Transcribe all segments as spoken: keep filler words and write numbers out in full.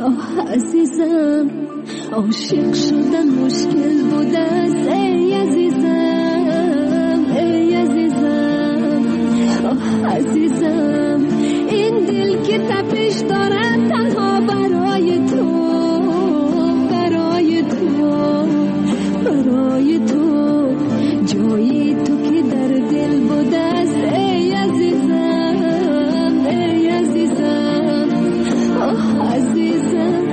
آه عزیزم عاشق شدن مشکل بوده است ای عزیزم ای عزیزم آه عزیزم این دل که تپش دارد تنها برای تو برای تو برای تو جایی تو که در دل بوده است ای عزیزم ای عزیزم آه عزیزم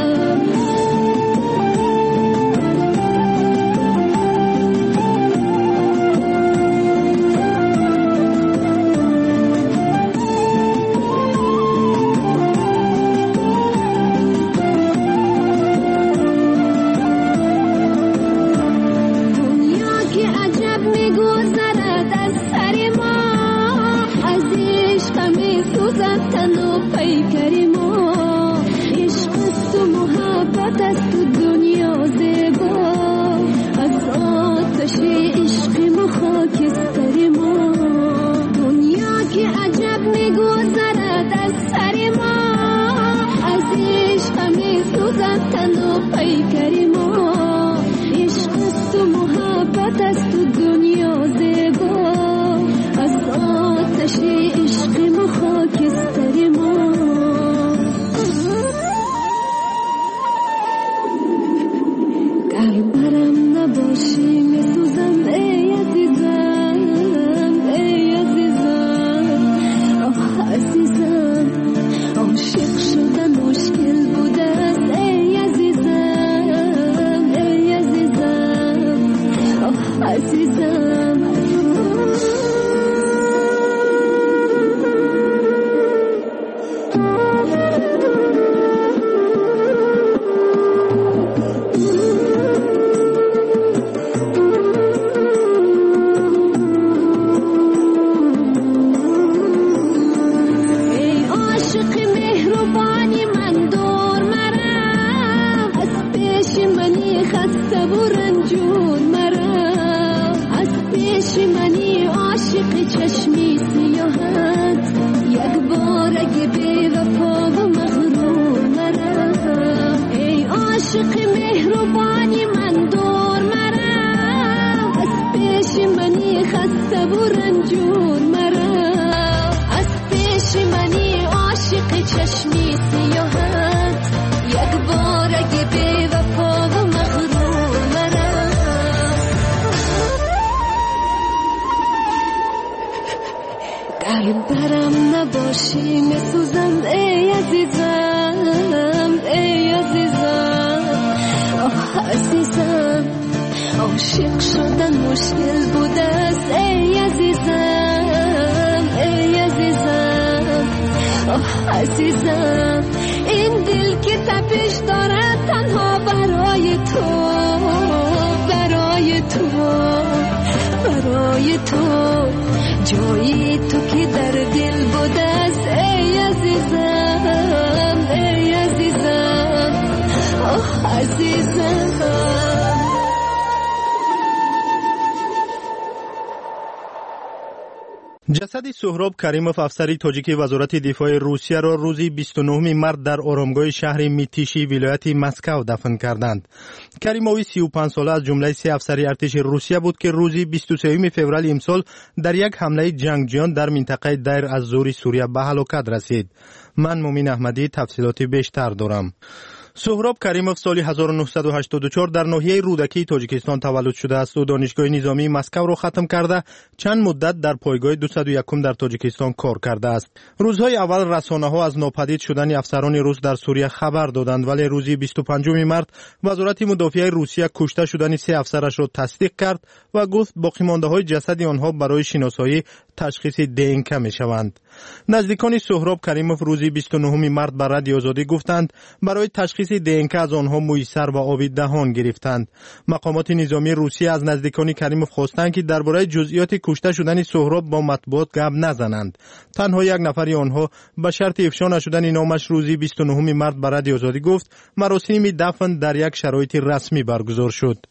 جسد سهراب کریموف افسری تاجیک وزارت دفاع روسیه را روز بیست و نهم مارس در آرامگاه شهر میتیشی ولایت مسکو دفن کردند. کریموف سی و پنج ساله از جمله سه افسر ارتش روسیه بود که روز بیست و سوم فوریه امسال در یک حمله جنگجویان در منطقه دیر از زور سوریه به هلاکت رسید. من مومین احمدی تفصیلات بیشتر دارم. سهراب کریموف سال هزار و نهصد و هشتاد و چهار در ناحیه رودکی تاجیکستان تولد شده است و دانشگاه نظامی مسکو را ختم کرده چند مدت در پایگاه دویست و یک در تاجیکستان کار کرده است. روزهای اول رسانه‌ها از ناپدید شدن افسران روس در سوریه خبر دادند، ولی روز بیست و پنجم مارس وزارت مدافع روسیه کشته شدن سه افسرش را تصدیق کرد و گفت باقی مانده‌های جسد آنها برای شناسایی تشخیص دی‌ان‌که می‌شوند. نزدیکان سهراب کریموف روز بیست و نهم مارس بر رادیو آزادی گفتند برای تشخیص دی‌ان‌که از آنها مویسر و آبی دهان گرفتند. مقامات نظامی روسیه از نزدیکان کریموف خواستند که درباره جزئیات کشته شدن سهراب با مطبوعات گپ نزنند. تنها یک نفر آنها به شرط افشا نشدن نامش روز بیست و نهم مارس بر رادیو آزادی گفت مراسم دفن در یک شرایط رسمی برگزار شد.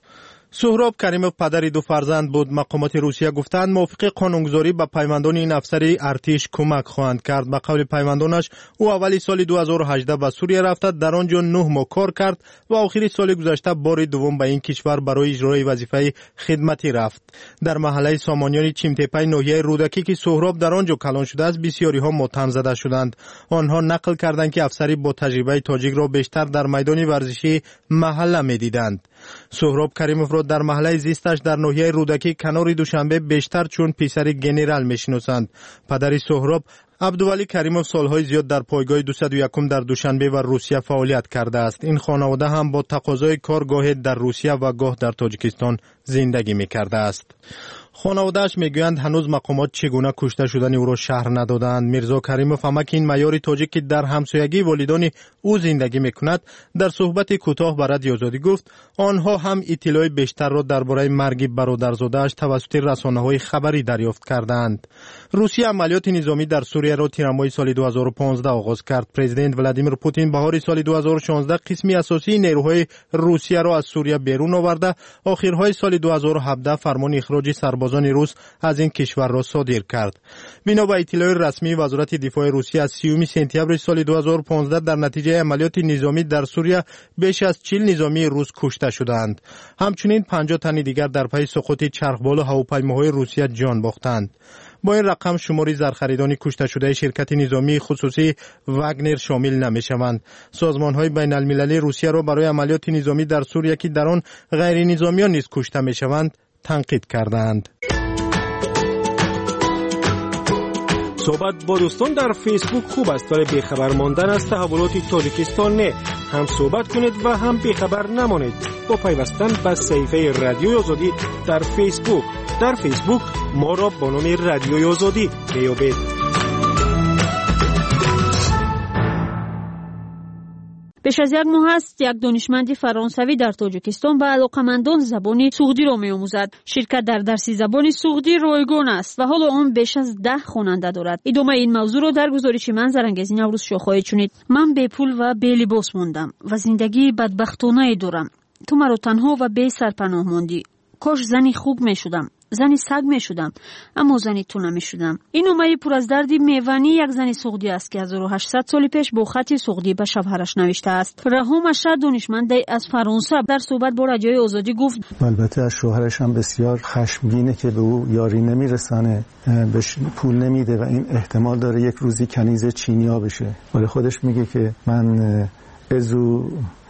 سهراب کریموف پدر دو فرزند بود. مقامات روسیه گفتند موافق قانونگذاری به پیوندان این افسر ارتش کمک خواهند کرد. به قول پیوندانش او اولی سال دو هزار و هجده به سوریه رفته، در آنجا نه ماه کار کرد و آخری سال گذشته بار دوم به این کشور برای اجرای وظیفه خدمتی رفت. در محله سامانیان چیمتپه ناحیه رودکی که سهراب در آنجا کلان شده است، بسیاری ها متهم زده شدند. آنها نقل کردند که افسری با تجربه تاجیک را بیشتر در میدان ورزشی محله می‌دیدند. سهراب کریموف را در محله زیستش در ناحیه رودکی کنار دوشنبه بیشتر چون پسر گنرال میشناسند. پدر سهراب عبدولی کریموف سالهای زیاد در پایگاه دویست و یک در دوشنبه و روسیه فعالیت کرده است. این خانواده هم با تقاضای کار گاه در روسیه و گاه در تاجیکستان زندگی می‌کرده است. خانواده‌اش میگویند هنوز مقامات چگونه کشته شدن او را شرح ندادند. میرزا کریموف هم که این معیار تاجیک که در همسایگی والدان او زندگی میکند در صحبت کوتاه با رادیو آزادی گفت آنها هم اطلاع بیشتر را درباره مرگ برادرزاده‌اش توسط رسانه‌های خبری دریافت کردند. روسیه عملیات نظامی در سوریه را تیر ماه سال دو هزار و پانزده آغاز کرد. پرزیدنت ولادیمیر پوتین بهار سال دو هزار و شانزده قسمی اساسی نیروهای روسیه را از سوریه بیرون آورده، آخرهای سال دو هزار و هفده فرمان اخراج سربازان روس از این کشور را صادر کرد. بنا به اطلاع رسمی وزارت دفاع روسیه از سیوم سپتامبر سال دو هزار و پانزده در نتیجه عملیات نظامی در سوریه بیش از چهل نظامی روس کشته شدند. همچنین پنجاه تن دیگر در پی سقوط چرخبال هواپیماهای روسیه جان باختند. با این رقم شماری زرخریدان کشته شده شرکت نظامی خصوصی واگنر شامل نمی‌شوند. سازمان‌های بین‌المللی روسیه را برای عملیات نظامی در سوریه که در آن غیر نظامیان نیز کشته می‌شوند تنقید کردند. صحبت با دوستان در فیسبوک خوب است، ولی بیخبر ماندن از تحولات تاجیکستان نه. هم صحبت کنید و هم بیخبر نمانید با پیوستن به صفحه رادیوی آزادی در فیسبوک. در فیسبوک ما را با نام رادیوی آزادی بیابید. بیش از یک ماه است یک دانشمند فرانسوی در تاجیکستان به علاقمندان زبان سوغدی را می‌آموزد. شرکت در درس زبان سوغدی رایگان است و حالا آن بیش از ده خواننده دارد. ادامه این موضوع را در گزارش منظرانگیز نوروز شاه خواهید شنید. من بی پول و بی لباس ماندم و زندگی بدبختانه دارم. تو مرا تنها و بی سرپناه ماندی. کاش زنی خوب می‌شدم. زنی سگ می شدم، اما زنی تو نمی شدم. این نامه پر از درد میوانی یک زن سوغدی است که هزار و هشتصد سال پیش با خط سوغدی به شوهرش نوشته است. رهام اشرف دانشمند از فرانسه در صحبت با رادیوی آزادی گفت البته از شوهرش هم بسیار خشمگینه که به او یاری نمیرسانه، بهش پول نمیده و این احتمال داره یک روزی کنیز چینیا بشه. ولی خودش میگه که من ازو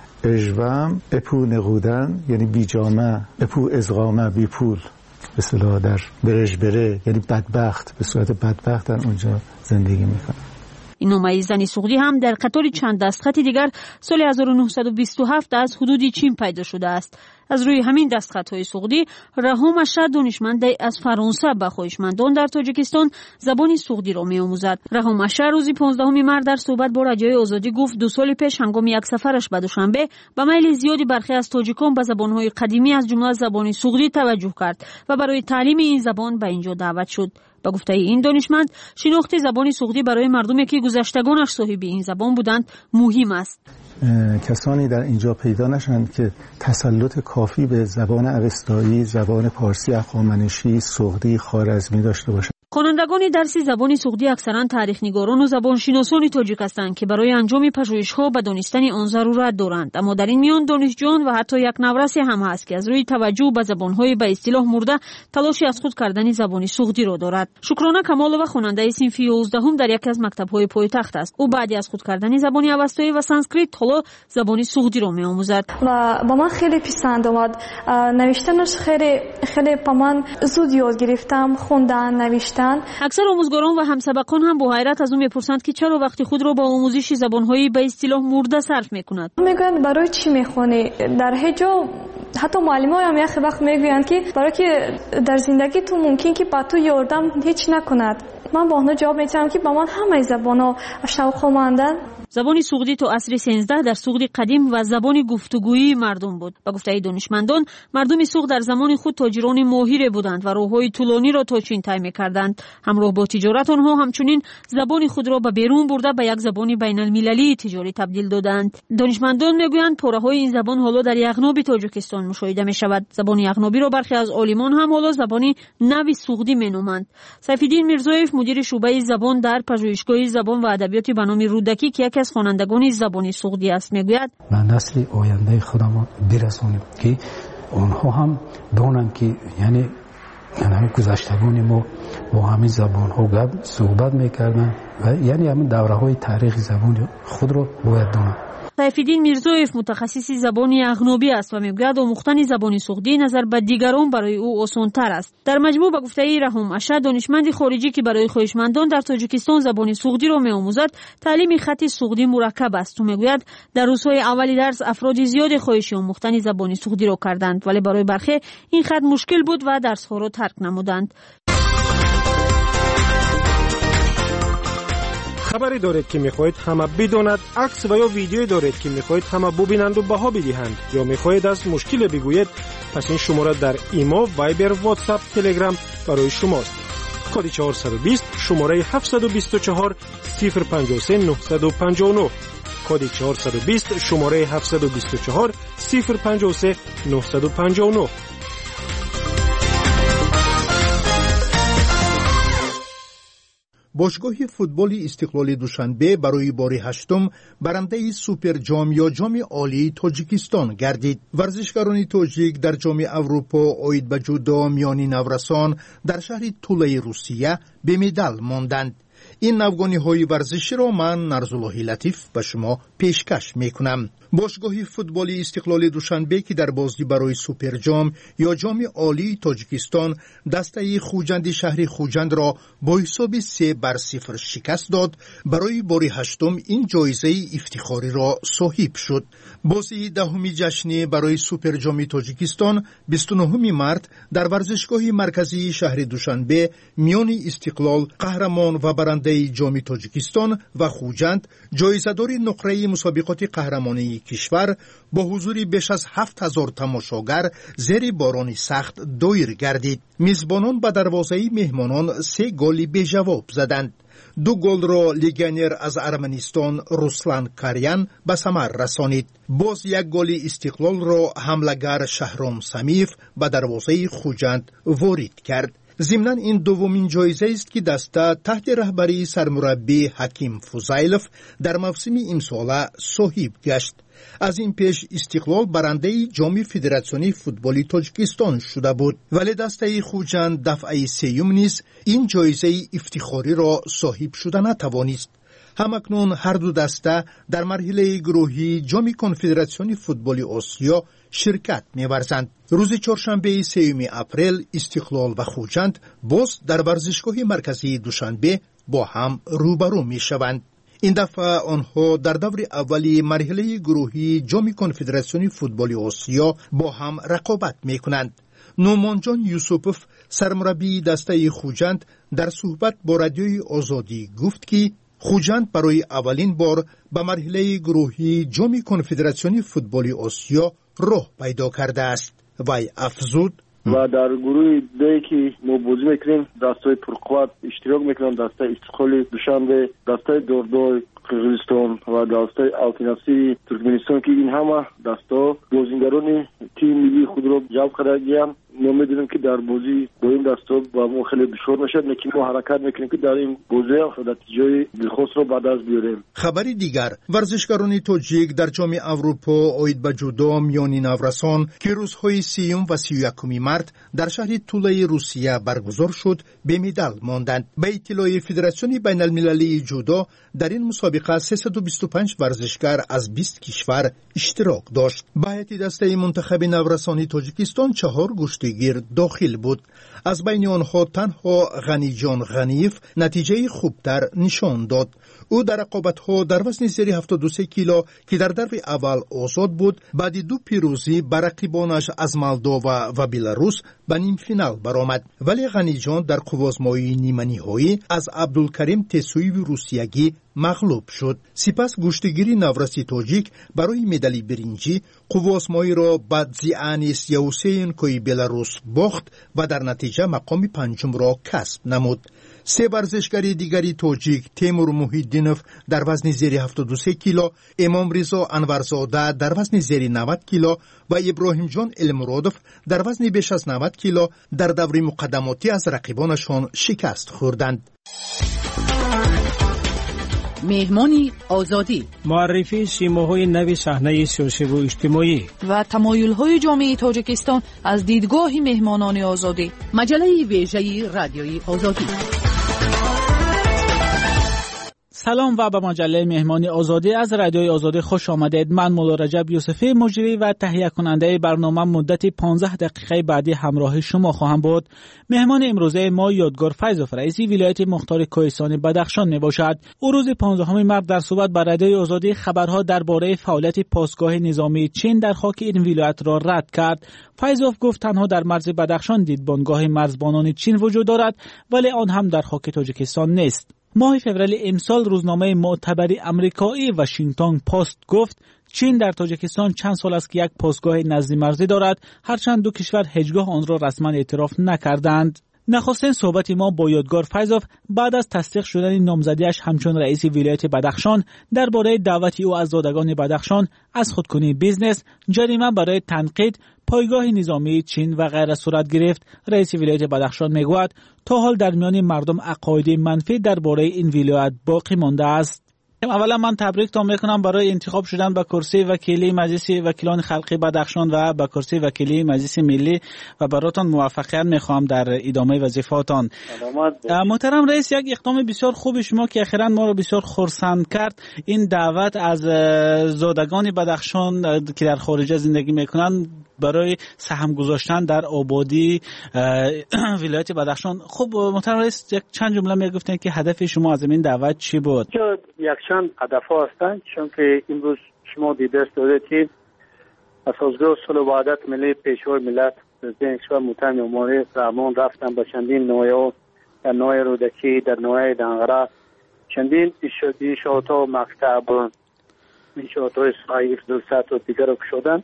اجوام اپو نقودن، یعنی بی جامه، اپو ازغامه، بی پول، به اصطلاح در برش بره، یعنی بدبخت، به صورت بدبخت در اونجا زندگی میکنه. این نامه زنی سوغدی هم در قطار چند دستخط دیگر سال هزار و نهصد و بیست و هفت از حدود چین پیدا شده است. از روی همین دستخط‌های سوغدی رهام اشرف دانشمند از فرانسه به خواهشمندان در تاجیکستان زبان سوغدی را می‌آموزد. رهام اشرف روز پانزدهم مارس در صحبت با رادیوی آزادی گفت دو سال پیش هنگام یک سفرش به دوشنبه به میل زیادی برخی از تاجیکان به زبان‌های قدیمی از جمله زبان سوغدی توجه کرد و برای تعلیم این زبان به اینجا دعوت شد. با گفته این دانشمند شناخت زبان سوغدی برای مردمی که گذشتگانش صاحب این زبان بودند مهم است. کسانی در اینجا پیدا نشند که تسلط کافی به زبان اوستایی، زبان پارسی، هخامنشی، سوغدی، خوارزمی داشته باشند. خوانندگان درس زبان سوغدی اکثرا تاریخ‌نگاران و زبانشناسان تاجیک هستند که برای انجام پژوهش‌ها به دانستن آن ضرورت دارند، اما در این میان دانشجویان و حتی یک نورسی هم هست که از روی توجه به زبان‌های به اصطلاح مرده تلاشی از خود کردن زبان سوغدی را دارد. شکرانه کمالова خواننده صنف یازدهم در یکی از مکتب‌های پایتخت است. او بعد از خود کردن زبان اوستایی و سانسکریت حالا زبان سوغدی را می‌آموزد. و با من خیلی پسند آمد. نوشتنش خیلی خیلی با من زود یاد گرفتم، خوندن، نوشتن. اکثر آموزگاران و همسبقان هم با حیرت از او میپرسند که چرا وقتی خود را با آموزش زبان‌های به اصطلاح مرده صرف میکند. میگویند برای چی میخونی؟ در هیچ جا حتی معلم‌ها هم یک وقت میگویند که برای که در زندگی تو ممکن که با تو یاردم هیچ نکند. من با آنها جواب میدم که با من همه زبان‌ها شوق‌مندند. زبان سوغدی تا عصر سیزده در سوغد قدیم و زبان گفتگویی مردم بود. با گفته دانشمندان مردم سوغد در زمان خود تاجران ماهر بودند و راه‌های طولانی را تا چین طی می‌کردند. همراه با تجارت آنها همچنین زبان خود را به بیرون برده به یک زبان بین‌المللی تجاری تبدیل دادند. دانشمندان میگویند پاره‌های این زبان حالا در یغناب تاجیکستان آن مشاهده می شود. زبان اغنابی را برخی از عالمان هم حالا زبان نو سوغدی می نامند. سیفالدین میرزایف مدیر شعبه زبان در پژوهشگاه زبان و ادبیات به نام رودکی که یکی از خوانندگان زبان سوغدی است میگوید ما نسل آینده خودمان برسانیم که آنها هم دانند که یعنی یعنی گذشتگان ما با همین زبان ها گپ صحبت میکردن و یعنی همین دوره های تاریخ زبان خود را باید دانند. سیفالدین میرزایف متخصص زبان اغنابی است و میگوید آموختن زبان سوغدی نظر به دیگران برای او آسان‌تر است. در مجموع به گفته رحم اشا دانشمند خارجی که برای خویشمندان در تاجیکستان زبان سوغدی را می‌آموزد، تعلیم خط سوغدی مرکب است و میگوید در روزهای اولی درس افراد زیاد خواهش آموختن زبان سوغدی را کردند ولی برای برخی این خط مشکل بود و درس‌ها را ترک نمودند. خبری دارید که میخواهید همه بداند، عکس و یا ویدیویی دارید که میخواهید همه ببینند و بها بدهند یا میخواهید از مشکل بگویید، پس این شماره در ایما، وایبر، واتساپ، تلگرام برای شماست. کد چهارصد و بیست شماره هفتصد و بیست و چهار صفر پنجاه و سه نهصد و پنجاه و نه. کد چهارصد و بیست شماره هفتصد و بیست و چهار صفر پنجاه و سه نهصد و پنجاه و نه. باشگاه فوتبال استقلال دوشنبه برای بار هشتم برنده سوپر جام یا جام عالی تاجیکستان گردید. ورزشکاران تاجیک در جام اروپا عاید به جودو میانی نورسان در شهر توله روسیه به مدال ماندند. این نوگانی های ورزشی را من نرزالله لطیف به شما پیشکش میکنم. باشگاه فوتبال استقلال دوشنبه که در بازی برای سوپر جام یا جام عالی تاجیکستان دسته خوجند شهر خوجند را با حساب سه بر صفر شکست داد، برای بار هشتم این جایزه افتخاری را صاحب شد. بازی دهمی جشنی برای سوپر جام تاجیکستان بیست و نهم مارس در ورزشگاه مرکزی شهر دوشنبه میان استقلال قهرمان و برنده جام تاجیکستان و خوجند جایزه‌دار نقره مسابقات قهرمانی کشور با حضور بیش از هفت هزار تماشاگر زیر باران سخت دایر گردید. میزبانان به دروازه مهمانان سه گل به جواب زدند. دو گل را لیگنر از ارمنستان روسلان کاریان به ثمر رسانید. باز یک گل استقلال را حمله‌گر شهرام سمیف به دروازه خوجند وارد کرد. ضمناً این دومین جایزه است که دسته تحت رهبری سرمربی حکیم فوزایلوف در موسم امسال صاحب گشت. از این پیش استقلال برنده جام فدراسیون فوتبال تاجیکستان شده بود، ولی دسته خوجند دفعه سیوم نیز این جایزه افتخاری را صاحب شده نتوانست. همکنون هر دو دسته در مرحله گروهی جام کنفدراسیون فوتبال آسیا شرکت می‌ورزند. روز چهارشنبه سوم اپریل استقلال و خوجند باز در ورزشگاه مرکزی دوشنبه با هم روبرو می‌شوند. این دفعه آنها در دور اولی مرحله گروهی جام کنفدراسیون فوتبال آسیا با هم رقابت می‌کنند. نومانجان یوسوپوف سرمربی دسته خوجند در صحبت با رادیوی آزادی گفت که خوجند برای اولین بار به مرحله گروهی جام کنفدراسیون فوتبال آسیا راه پیدا کرده است. وی افزود و در گروه دی که ما بازی میکنیم دستای پرقوت اشتراک میکنن، دسته استقلال دوشنبه، دسته دوردوی قرقیزستان و دسته التیناسی ترکمنستان که این همه دستا بازیگران تیم ملی خود را جلب کرده گیرند. ما میدونیم که در بازی با این دستا با ما خیلی دشوار میشه، لیکن ما حرکت میکنیم که در این بازی نتیجه دلخواست رو بعد از بیاریم. خبری دیگر، ورزشکاران تاجیک در جام اروپا عاید به جودو میانی نورسان که روزهای سیوم و سی و یکم مارس در شهر توله روسیه برگزار شد به مدال ماندند. به اطلاع فدراسیون بین المللی جودو در این مسابقه سیصد و بیست و پنج ورزشکار از بیست کشور اشتراک داشت. به هیئت دسته منتخب نورسانی تاجیکستان چهار گشتگیر داخل بود. از بین آنها تنها غنیجان غنیف نتیجه خوبتر نشان داد. او در رقابت‌ها در وزن زیر هفتاد و سه کیلو که در دور اول آزاد بود، بعد دو پیروزی بر رقیبانش از مولداوا و بلاروس به نیم فینال برآمد. ولی غنیجان در قوازمایی نیمه نهایی از عبدالکریم تسویی روسیگی مغلوب شد. سپس گشتگیری نورسی تاجیک برای مدال برنجی قوازمایی را به زیانیس یوسین کوی بلاروس باخت و در نتیجه مقام پنجم را کسب نمود. سه ورزشکاری دیگری تاجیک تیمور محیدینوف در وزن زیر هفتاد و سه کیلو، امام رضا انورزاده در وزن زیر نود کیلو و ابراهیم جان المرادوف در وزن بیش از نود کیلو در دور مقدماتی از رقیبانشان شکست خوردند. مهمانی آزادی، معرفی سیماهای نو صحنه سیاسی و اجتماعی و تمایل‌های جامعه تاجیکستان از دیدگاه مهمانان آزادی. مجله ویژه رادیوی آزادی. سلام و به مجله مهمانی آزادی از رادیوی آزادی خوش آمدید. من مولا رجب یوسفی مجری و تهیه کننده برنامه مدت پانزده دقیقه بعدی همراه شما خواهم بود. مهمان امروزه ما یادگار فیضوف رئیس ولایت مختار کوهستان بدخشان می باشد. او روز پانزدهم مارس در صحبت با رادیوی آزادی خبرها درباره فعالیت پاسگاه نظامی چین در خاک این ولایت را رد کرد. فیضوف گفت تنها در مرز بدخشان دیدبانگاه مرزبانان چین وجود دارد ولی آن هم در خاک تاجیکستان نیست. ماه فوریه امسال روزنامه معتبر امریکایی واشنگتن پست گفت چین در تاجیکستان چند سال است که یک پاسگاه نزدی مرزی دارد، هرچند دو کشور هیچگاه آن را رسما اعتراف نکردند. نخستین صحبت ما با یادگار فیضوف بعد از تصدیق شدن نامزدیش همچون رئیس ولایت بدخشان درباره دعوت او از زادگان بدخشان از خودکنی بیزنس، جریمه برای تنقید، پایگاه نظامی چین و غیره صورت گرفت. رئیس ولایت بدخشان میگوید تا حال در میان مردم عقاید منفی درباره این ولایت باقی مانده است. اولا من تبریکتان میکنم برای انتخاب شدن به کرسی وکیلی مجلس وکیلان خلقی بدخشان و به کرسی وکیلی مجلس ملی و براتون موفقیت میخوام در ادامه وظیفه‌تان. محترم رئیس، یک اقدام بسیار خوب شما که اخیراً ما رو بسیار خرسند کرد، این دعوت از زادگان بدخشان که در خارج زندگی میکنن برای سهم گذاشتن در آبادی ولایت بدخشان. خب محترم رئیس، یک چند جمله میگفتن که هدف شما از این دعوت چی بود؟ یک چند هدف هستند، چون که امروز شما دیده دارید که اساسگاه صلح و وحدت ملی پیشوای ملت پرزیدنت کشور محترم امام رحمان رفتن به چندین نوعه در نوعه رودکی، در نوعه دنغره، چندین انشاءات و مکتب، انشاءات های صحیح دلست و دیگر رو کشودن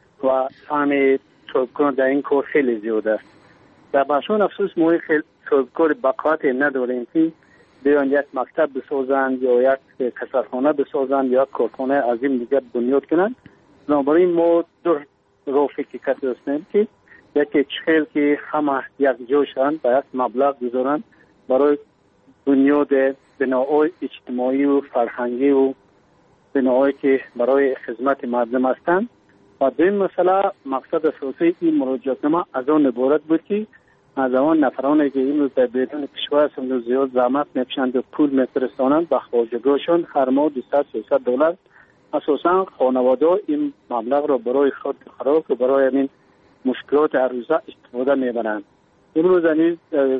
و سهم صاحبکار در این کار خیلی زیاد است. در بخشان افسوس ما خیلی صاحبکار بقایت نداریم که بیان یک مکتب بسازند یا یک کسرخانه بسازند یا یک کارخانه عظیم دیگر بنیاد کنند. بنابراین ما دو راه فکر کرده هستیم که یکی چخیل که همه یک جای شوند و یک مبلغ بذارند برای بنیاد بناهای اجتماعی و فرهنگی و بناهایی که برای خدمت مردم هستند. و دویم مسئله مقصد اساسی این مراجعتنامه از آن عبارت بود که از آن نفرانی که این روز در بیرون کشور هستند زیاد زحمت میکشند و پول میفرستانند به خواجگاهشان هر ماه دویست سیصد دلار اساسا خانواده این مبلغ را برای خود خراب و برای این مشکلات هر روزه استفاده میبرند. امروز این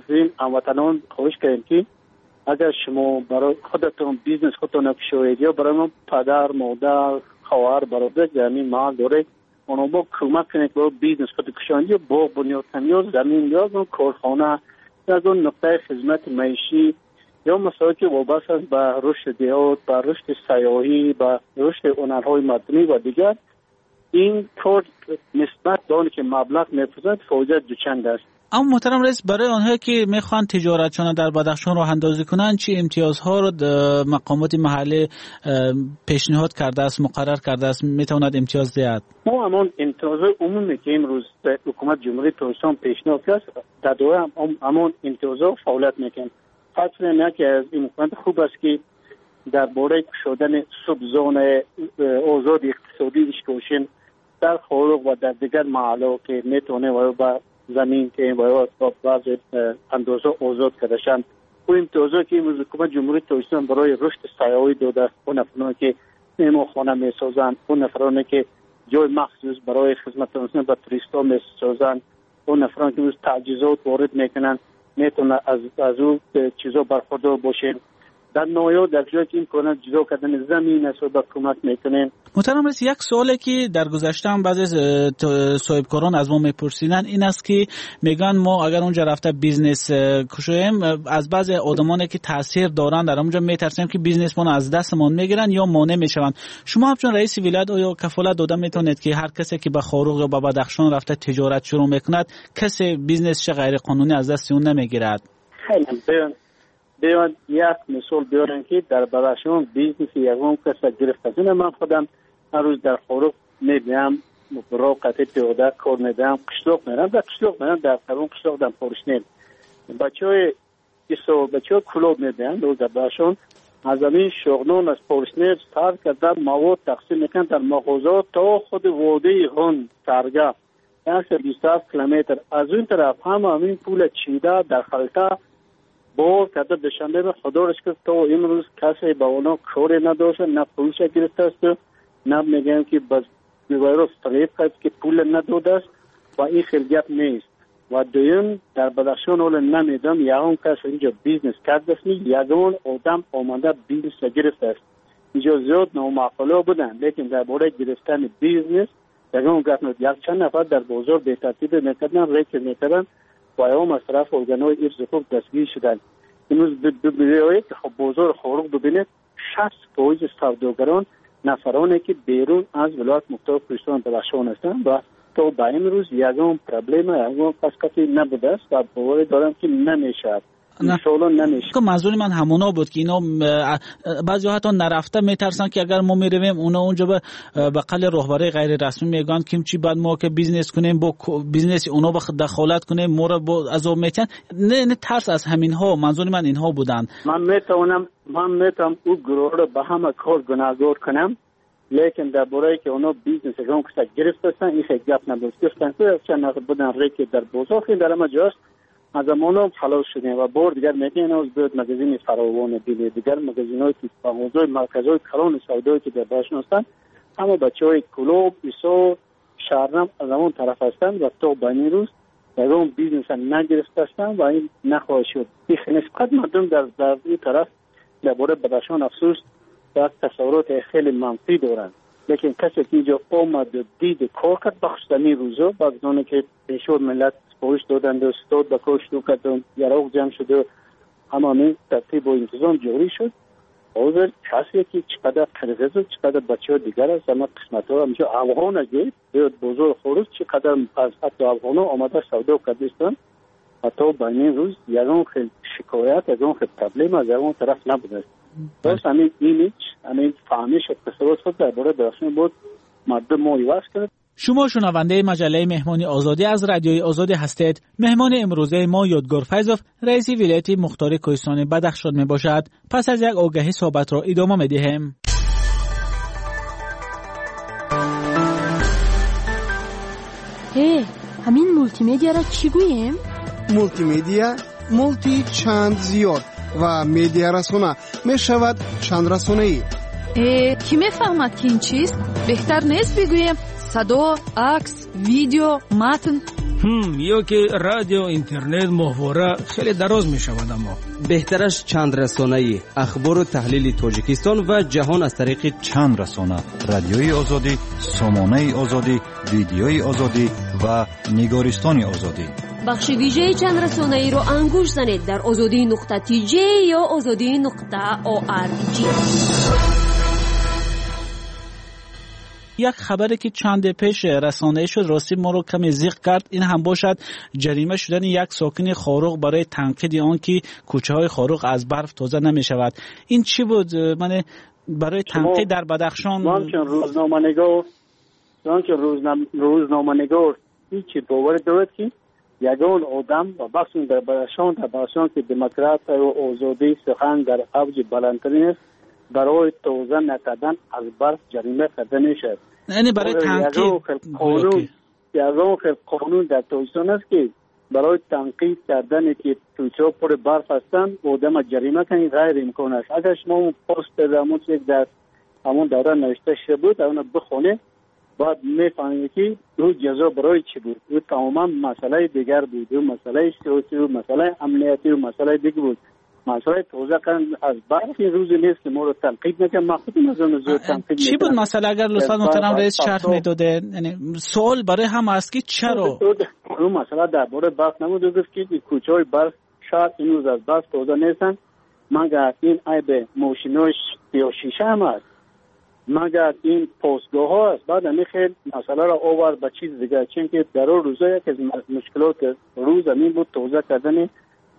هموطنان خواهش کردیم که اگر شما برای خودتون بیزنس خودتون نکشوید یا برای ما پدر مادر خواهر برادر در این محل داره اونو با کمک کنید با بیزنس خود کشاندی یا با بنیاد کنی یا زمین یا کارخانه یا از اون نقطه خدمت معیشی یا مسائلی که وابسته است به رشد دیهات، به رشد سیاحی، به رشد هنرهای مدنی و دیگر، این کار نسبت به آنی که مبلغ می‌پردازد فایده دوچند است. اما محترم رئیس، برای آنها که میخوان تجارتشان در بدخشان راه اندازی کنند چه امتیازها رو مقامات محلی پیشنهاد کرده است، مقرر کرده است، میتواند امتیاز دهد؟ ما همون امتیاز عمومی که امروز حکومت جمهوری تاجیکستان پیشنهاد کرد در دوره همون امتیازها فعالیت میکنند. فصل نه که از این حکومت خوب است که در باره شدن سبزان آزاد اقتصادی اشکوشن در خارق و در دیگر محلا که میتونه و با زمین که باید با بعض اندازه آزاد کردشن و امتیازها که امروز حکومت جمهوری تاجیکستان برای رشد سیاحی داده است، اون نفرانی که مهمانخانه میسازند، اون نفرانی که جای مخصوص برای خدمت رسانی به توریستا میسازند، اون نفرانی که امروز تجهیزات وارد میکنند میتونه از از اون چیزا برخوردار باشین. در نوعی در جایی که این کنند جدا کردن زمین است و با کمک میکنین. محترم رئیس، یک سوالی که در گذشته هم بعضی صاحبکاران از ما میپرسیدن این است که میگن ما اگر اونجا رفته بیزنس کشویم از بعضی آدمانی که تاثیر دارن در اونجا میترسیم که بیزنس ما از دستمون میگیرن یا مانع میشون. شما همچون رئیس ولایت آیا کفالت داده میتونید که هر کسی که به خاروق یا به بدخشان رفته تجارت شروع میکند کسی بیزنسش غیر قانونی از دست اون نمیگیرد؟ خیلی بیان یک مثال بیارن که در براشون بیزنس یکم کس گرفتن. من خودم هر روز در خورق میدم برای قطعه پیاده کار میدم، قشلاق میرم در قشلاق میرم در قرون قشلاق دم پرشنیل بچه های ایسا بچه های کلوب میدن روز در براشون از این شغلون از پرشنیل سر کردن مواد تقسیم میکن در مغازات تا خود واده هون سرگه یک بیست هفت کیلومتر. از اون طرف هم همین پول چیده در خلطه بار کرده دشنبه به خدا رش کرد تا امروز کسی با اونا کاری نداشته، نه پولش گرفته است، نه میگن که بس بیوایرو فریب کرد که پول نداده است و این خیلی گپ نیست. و دویم در بدخشان اول نمیدم یکم کس اینجا بیزنس کرده است، یکم آدم آمده بیزنس گرفته است. اینجا زیاد نامعقوله بودن، لیکن در باره گرفتن بیزنس یکم گپ نید. یک چند نفر در بازار به ترتیب میکردن، ریک میکردن و ایام از طرف ارگانهای ارز خوب دستگیر شدن. امروز ببینید که بازار خورق ببینید شصت فیصد سوداگران نفرانی که بیرون از ولایت مختار کوهستان بدخشان هستند و تا به امروز یکم پرابلم یکم پس کسی نبوده است و باور دارم که نمیشه. انشالله نمیشه. که منظور من همونا بود که اینا بعضی حتی نرفته میترسن که اگر ما میرویم اونا اونجا به بقل رهبری غیر رسمی میگن که چی بعد ما که بیزنس کنیم با بیزنس اونا به دخالت کنیم ما رو از اون میتن. نه نه ترس از همین ها. منظور من اینها بودن. من میتونم من میتونم او گروه رو به همه کار گناهگار کنم، لیکن در باره که اونا بیزنس اگرام کسا گرفتن این خیلی گپ نبود. گفتن که چند نفر بودن ریکی در بازار خیلی در همه جاست از امانم خلاص شدیم و بار دیگر میگن از بیاد مگزین فراوان دیگه دیگر مگزین های که بانوزای مرکز های کلان سودایی که در باشن هستن همه بچه های کلوب ایسا شهرنم از همون طرف هستن و تا بینی روز در اون بیزنس نگرفت هستن و این نخواهد شد. این نسبت مردم در در این طرف درباره بدخشان افسوس و تصورات خیلی منفی دارن، لیکن کسی که اینجا آمد و دید کار کرد بخشتنی روزا بعضی که پیشور ملت پوش دادند و استاد به کار شروع کردند، یراق جمع شد و همه ترتیب و انتظام جاری شد. حاضر کسی که چقدر قرغز و چقدر بچه ها دیگر است همه قسمت ها همچه افغان اگه بیاد بزرگ خورد چقدر از حتی افغان ها آمده سودا کردستان حتی بین روز یکم خیلی شکایت یکم خیلی پرابلم از یکم طرف نبوده است. بس همین ایمیج همین فهمیش تصورات خود درباره درخشان بود مردم ما ایواز کرد. شما شنونده مجله مهمانی آزادی از رادیوی آزادی هستید. مهمان امروزه ما یادگار فیضوف رئیس ولایت مختار کوهستان بدخشان می باشد. پس از یک آگهی صحبت را ادامه می دهیم. هی همین مولتی میدیا را چی گوییم؟ مولتی میدیا مولتی چند زیاد و میدیا رسانه می شود چند رسانه ای. کی میفهمد که این چیست؟ بهتر نیست بگویم صدا، عکس، ویدیو، متن. هم یا که رادیو، اینترنت، محتوا خیلی دراز می شود، اما بهترش چند رسانه‌ای اخبار و تحلیل تاجیکستان و جهان از طریق چند رسانه: رادیوی آزادی، سامانه آزادی، ویدیوی آزادی و نگارستان آزادی. بخش ویژه چند رسانه‌ای رو انگوش زنید در آزادی نقطه تی جی یا آزادی نقطه او آر جی. یک خبری که چند پیش رسانه‌ای شد راستی ما رو کمی زیغ کرد. این هم باشد جریمه شدن یک ساکن خاروق برای تنقید آن که کوچه‌های خاروق از برف تازه نمی‌شود. این چی بود؟ من برای تنقید در بدخشان من چون روزنامه‌نگار من چون روزنامه روزنامه‌نگار هیچ باور دارد که یگان آدم و بخش در بدخشان در بدخشان که دموکرات و آزادی سخن در اوج بلندترین است برای توزیع نکردن از برف جریمه کرده میشد. یعنی برای تنقید قانون یگان خیلی قانون در تویستان است که برای تنقید کردن که تویچه پر برف هستند آدم جریمه کنید غیر امکان است. اگر شما اون پست درمون یک در همون دوره نوشته شده بود اونو بخونه بعد میفهمید که او جزا برای چی بود. او تماما مسئله دیگر بود، او مسئله سیاسی و مسئله امنیتی و مسئله دیگر بود. مسئله توزیع کردن از برف این روز نیست که ما رو تنقید نکنم. من خودم از اون زود تنقید چی بود مسئله؟ اگر لطفا محترم رئیس شرح میداده. یعنی سوال برای هم است که چرا اون مسئله درباره برف نبود. گفت که کوچه‌های برف شاید این روز از برف توزیع نیستن مگر این عیب ماشین‌های یا شیشه هم است، مگر این پستگاه ها است. بعد همین خیلی مسئله را آورد به چیز دیگر، چون که در اون روزا یک از مشکلات روز همین بود توزیع کردن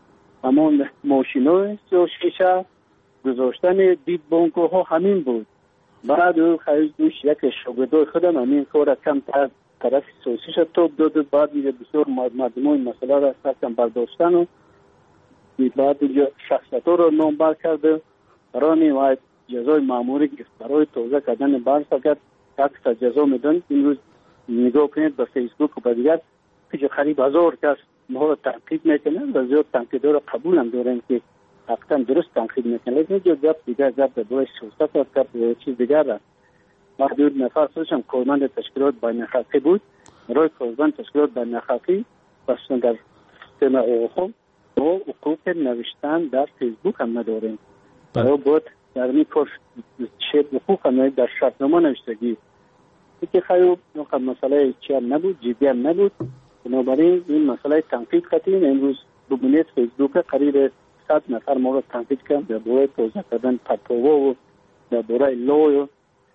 همون ماشینای شیشه گذاشتن دید بانکو ها همین بود. بعد او خیلی دوش یک شاگردای خودم همین کار کم تر طرف سوسیش توب داد و بعد دیگه بسیار مردم این مسئله را سرکم برداشتن و بعد دیگه شخصیت رو نامبر کرده برای نیوید جزای معمولی گفت برای توضیح کردن برس کرد یک جزا میدن. این روز نگاه کنید به فیسبوک و به دیگر که قریب هزار کس ما رو تنقید میکنن و زیاد تنقید رو قبول هم دارن که حقیقتا درست تنقید میکنن، لیکن جو گپ دیگر گپ به برای سیاست و گپ چیز دیگر است. محدود نفر خودشم کارمند تشکیلات بین‌الخلقی بود. برای کارمند تشکیلات بین‌الخلقی بسیار در سیستم حقوق و حقوق نوشتن در فیسبوک هم نداریم. برای بود در می کار چه حقوق هم در شرطنامه نوشتگی که خیلی مسئله چی هم نبود، جدی هم نبود. بنابراین این مسئله تنقید خطین امروز ببینید فیسبوک قریب صد نفر ما رو تنقید کرد در باره توضیح کردن پتووا و در باره لو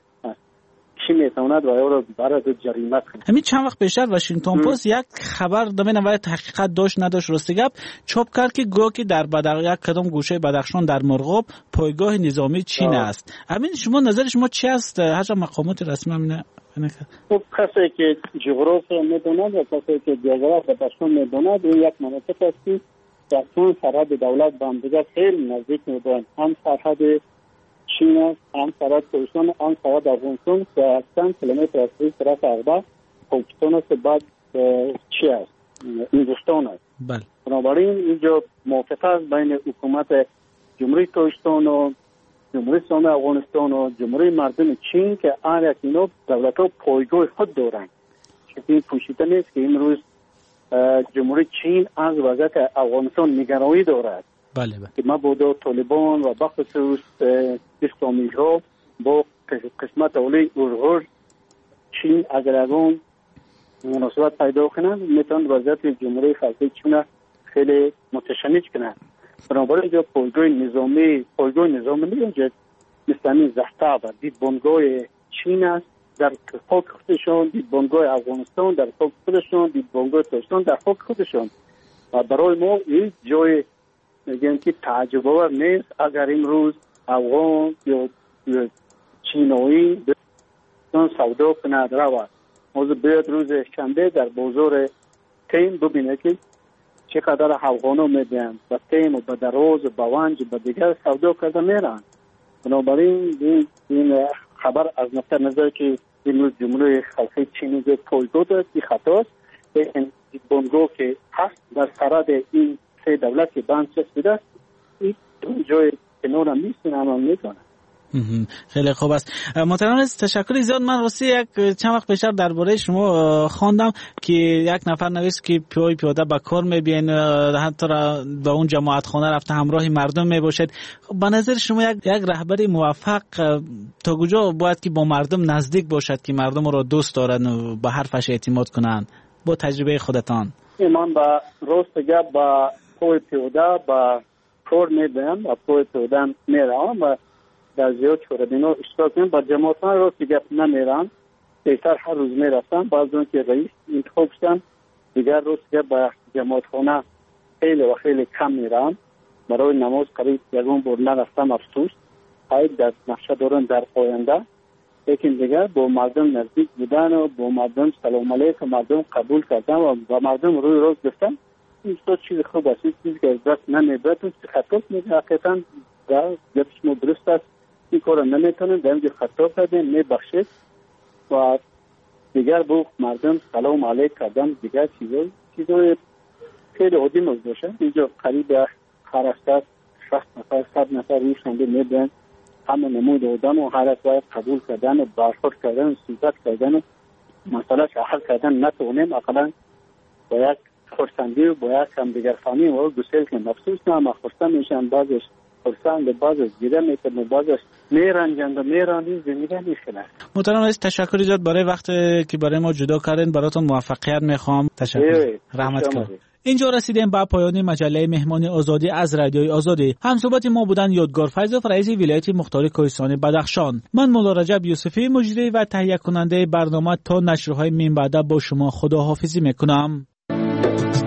چی میتواند و یا رو برای جریمت کنید. همین چند وقت پیشتر واشنگتن پست یک خبر دمه نوای تحقیقات داشت نداشت راستی گپ چاپ کرد که گویا که در بدر یک کدام گوشه بدخشان در مرغاب پایگاه نظامی چین آه. است. همین شما نظر شما چی است؟ هر مقامات رسمی همینه خب کسی که جغرافیا میدوند و کسی که جغرافیا بدخشان میدوند این یک مناطق است که در طول سرحد دولت با هم دیگر خیلی نزدیک میدوند. هم سرحد چین است، هم سرحد پاکستان، هم سرحد افغانستان که چند کیلومتر از طرف اغبر پاکستان است. بعد چی است؟ هندوستان است. بله. بنابراین اینجا موافقت است بین حکومت جمهوری پاکستان و جمهوری اسلامی افغانستان و جمهوری مردم چین که هر یک اینا دولت‌ها پایگاه خود دارند. چیزی پوشیده نیست که امروز جمهوری چین از وضعیت افغانستان نگرانی دارد. بله بله. که مبادا طالبان و بخصوص اسلامی ها با قسمت اولی ارغور چین اگر اون مناسبت پیدا کنند میتوان وضعیت جمهوری خلقی چین خیلی متشنج کنند. بنابراین اینجا پایگاه نظامی پایگاه نظامی اینجا مثل زحتا و دید بانگاه چین است در خاک خودشان، دید بانگاه افغانستان در خاک خودشان، دید بانگاه پاکستان در خاک خودشان. و برای ما این جای میگن که تعجب آور نیست اگر امروز افغان یا چینایی دون سودا کند رود. موضوع بیاد روز شنبه در بازار تیم ببینه که چقدر افغانا میدن و تیم و به دراز و به ونج و به دیگر سودا کرده میرن. بنابراین این, این خبر از نقطه نظر که امروز جمهوری خلقی چینی به پایگاه داد این خطاست. این بانگاه که هست در سرحد این سه دولت که بند چسبیده است این جای کنار هم نیستن اما میکنن. خیلی خوب است. محترم رئیس تشکر زیاد. من راستی یک چند وقت پیشتر درباره شما خواندم که یک نفر نوشت که پای پیاده به کار میبین حتی به اون جماعت خانه رفته همراه مردم میباشد. به نظر شما یک یک رهبری موفق تا کجا باید که با مردم نزدیک باشد که مردم را دوست دارن و به حرفش اعتماد کنن با تجربه خودتان؟ من با راست گپ با پای پیاده با کار میبینم و پای پیاده میرم و در زیاد چوربینا اشتراک کنم. با جماعت ها را که گپ نمیرم بهتر هر روز میرفتم. بعض اون که رئیس انتخاب شدم دیگر روز که با جماعت خانه خیلی و خیلی کم میرم. برای نماز قریب یکون بار نرفتم افسوس. باید در نقشه دارن در آینده لیکن دیگر با مردم نزدیک بودن و با مردم سلام علیکم مردم قبول کردن و با مردم روی روز گفتن این تو چیز خوب است. چیزی که از دست نمیبره تو خطا میده. حقیقتا در گپش ما درست است. این کار نمیتونن در اینجا خطا کردن میبخشید و دیگر با مردم سلام علیک کردن دیگر چیزای چیزای خیلی عادی موضوعه. اینجا قریب هر هفته شصت نفر صد نفر روی شنبه میدن همه نمود آدم و هر باید قبول کردن و برخورد کردن و صحبت کردن و مسئله حل کردن نتونیم اقلا با یک خرسندی و با یک هم دیگر فهمی و گسیل که مفسوس نه اما خرسند میشن بعضش خرسند بعضش گیره میکرد و بعضش میرنجند و میرانید زمینه میخیلن. محترم رئیس تشکر زیاد برای وقت که برای ما جدا کردین. براتون موفقیت میخوام. تشکر. رحمت کنم. اینجا رسیدیم به پایان مجله مهمان آزادی از رادیوی آزادی. همصحبت ما بودن یادگار فیضوف رئیس ولایت مختار کوهستان بدخشان. من مولا رجب یوسفی مجری و تهیه کننده برنامه تا نشرهای من بعد با شما خداحافظی میکنم.